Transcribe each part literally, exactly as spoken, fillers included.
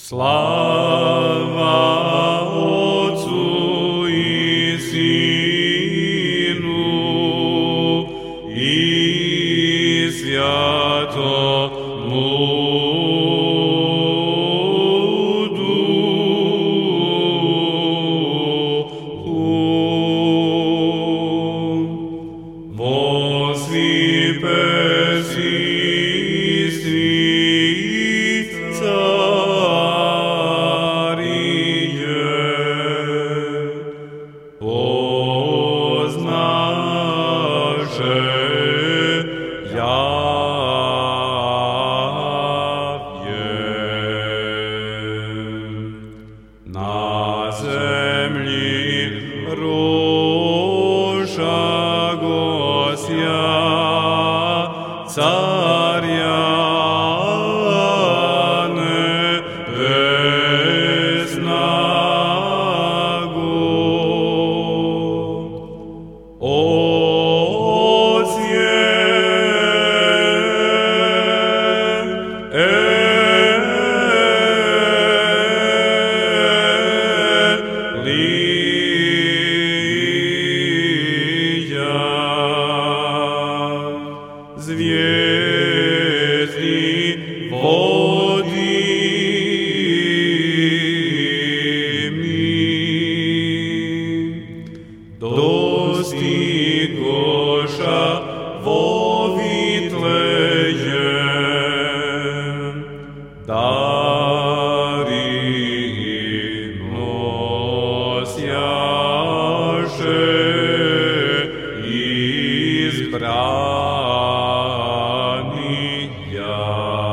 Slava Otcu i Sinu i Svjatomu Duhu. Voslipe si na zemlji roža Gosja, carja nebesnago. Zvijezdi vodi mi, dostigoša vo Vitlejem, dari nosjaše izbrani ja.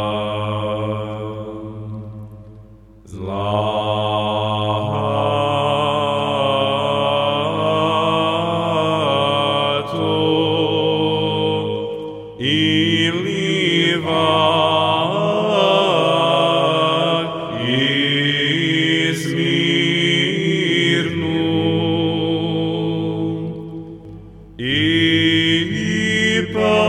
Zlato i livan i Smirnu i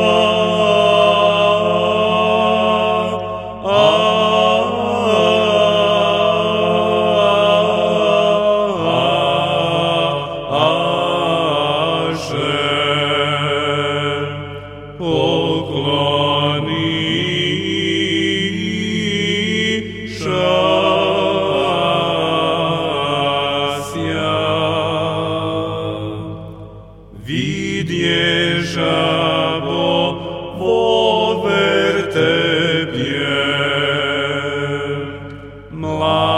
vidješa bo vo vertebje mlad.